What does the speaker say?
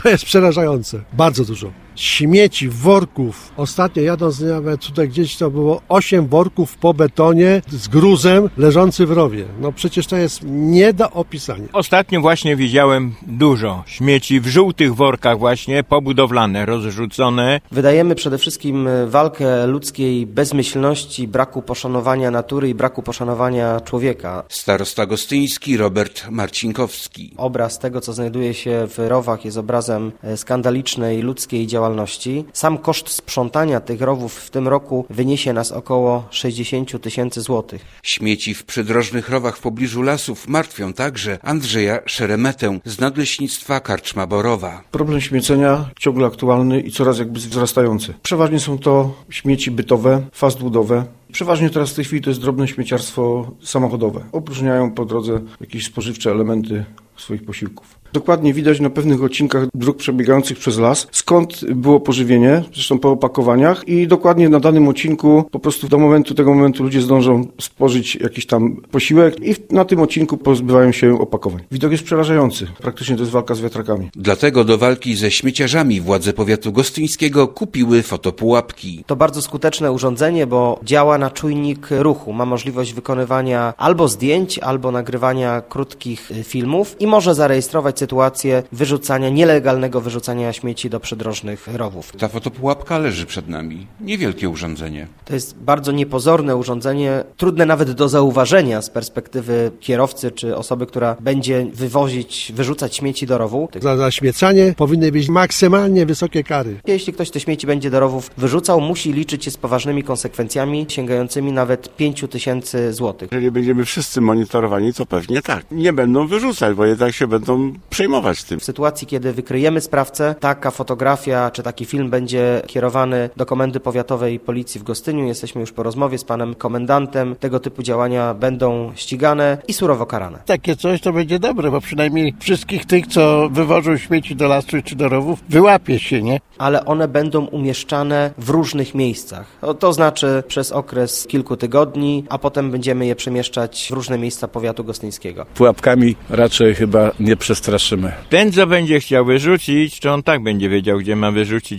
To jest przerażające. Bardzo dużo. Śmieci, worków. Ostatnio jadąc nawet tutaj gdzieś to było 8 worków po betonie z gruzem leżący w rowie. No przecież to jest nie do opisania. Ostatnio właśnie widziałem dużo śmieci w żółtych workach właśnie, pobudowlane, rozrzucone. Wydajemy przede wszystkim walkę ludzkiej bezmyślności, braku poszanowania natury i braku poszanowania człowieka. Starosta gostyński Robert Marcinkowski. Obraz tego, co znajduje się w rowach, jest obrazem skandalicznej ludzkiej działalności. Sam koszt sprzątania tych rowów w tym roku wyniesie nas około 60 000 złotych. Śmieci w przydrożnych rowach w pobliżu lasów martwią także Andrzeja Szeremetę z Nadleśnictwa Karczma Borowa. Problem śmiecenia ciągle aktualny i coraz jakby wzrastający. Przeważnie są to śmieci bytowe, fast foodowe. Przeważnie teraz w tej chwili to jest drobne śmieciarstwo samochodowe. Opróżniają po drodze jakieś spożywcze elementy swoich posiłków. Dokładnie widać na pewnych odcinkach dróg przebiegających przez las, skąd było pożywienie, zresztą po opakowaniach i dokładnie na danym odcinku po prostu do tego momentu ludzie zdążą spożyć jakiś tam posiłek i na tym odcinku pozbywają się opakowań. Widok jest przerażający. Praktycznie to jest walka z wiatrakami. Dlatego do walki ze śmieciarzami władze powiatu gostyńskiego kupiły fotopułapki. To bardzo skuteczne urządzenie, bo działa na czujnik ruchu. Ma możliwość wykonywania albo zdjęć, albo nagrywania krótkich filmów i może zarejestrować sytuację wyrzucania, nielegalnego wyrzucania śmieci do przydrożnych rowów. Ta fotopułapka leży przed nami. Niewielkie urządzenie. To jest bardzo niepozorne urządzenie, trudne nawet do zauważenia z perspektywy kierowcy czy osoby, która będzie wyrzucać śmieci do rowu. Za zaśmiecanie powinny być maksymalnie wysokie kary. Jeśli ktoś te śmieci będzie do rowów wyrzucał, musi liczyć się z poważnymi konsekwencjami, sięgającymi nawet 5 000 złotych. Jeżeli będziemy wszyscy monitorowani, to pewnie tak. Nie będą wyrzucać, bo jednak się będą przejmować tym. W sytuacji, kiedy wykryjemy sprawcę, taka fotografia czy taki film będzie kierowany do Komendy Powiatowej Policji w Gostyniu. Jesteśmy już po rozmowie z panem komendantem. Tego typu działania będą ścigane i surowo karane. Takie coś to będzie dobre, bo przynajmniej wszystkich tych, co wywożą śmieci do lasu czy do rowów, wyłapie się, nie? Ale one będą umieszczane w różnych miejscach. To znaczy przez okres kilku tygodni, a potem będziemy je przemieszczać w różne miejsca powiatu gostyńskiego. Pułapkami raczej chyba nie przestraszymy. Ten, co będzie chciał wyrzucić, to on tak będzie wiedział, gdzie ma wyrzucić.